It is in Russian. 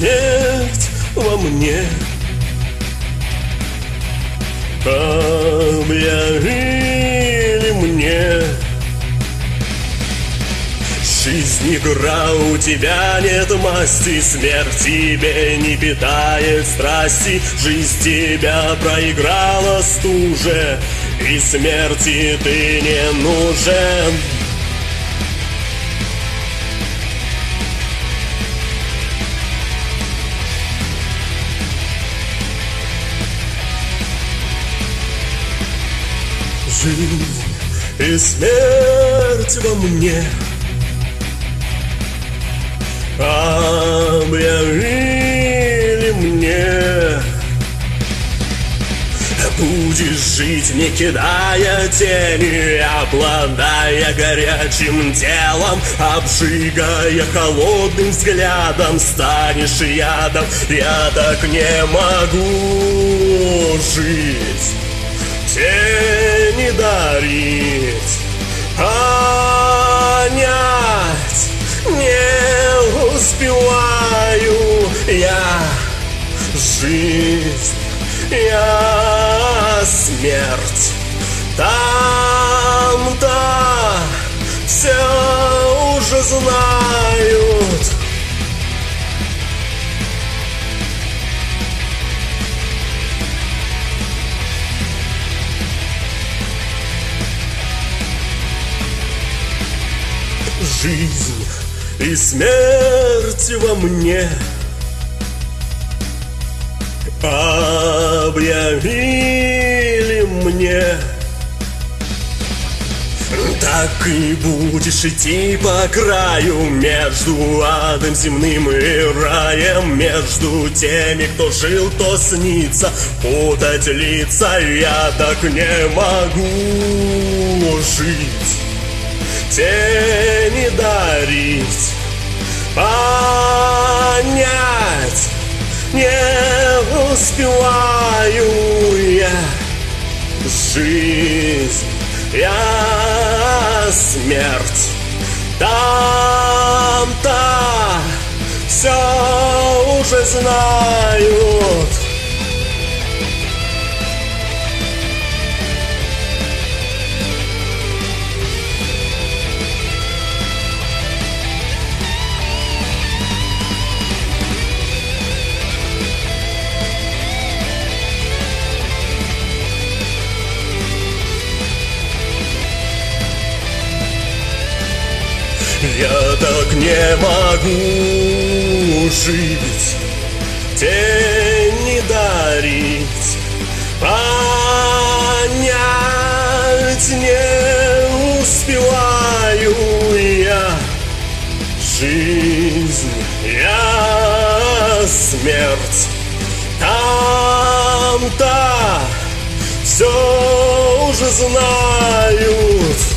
смерть во мне объявили мне. Жизнь игра, у тебя нет масти, смерть тебе не питает страсти. Жизнь тебя проиграла стуже, и смерти ты не нужен. Жизнь и смерть во мне объявили мне. Будешь жить, не кидая тени, обладая горячим телом, обжигая холодным взглядом, станешь ядом. Я так не могу жить, тени дарить, понять не успеваю я. Жизнь, я смерть, там-то все уже знают. Жизнь и смерть во мне объявили мне. Так и будешь идти по краю, между адом земным и раем, между теми, кто жил, кто снится, путать лица. Я так не могу жить, тени дарить, понять не успеваю я. Жизнь, я смерть, там-то все уже знают. Я так не могу жить, тени дарить, понять не успеваю я. Жизнь, я смерть, там-то все уже знают.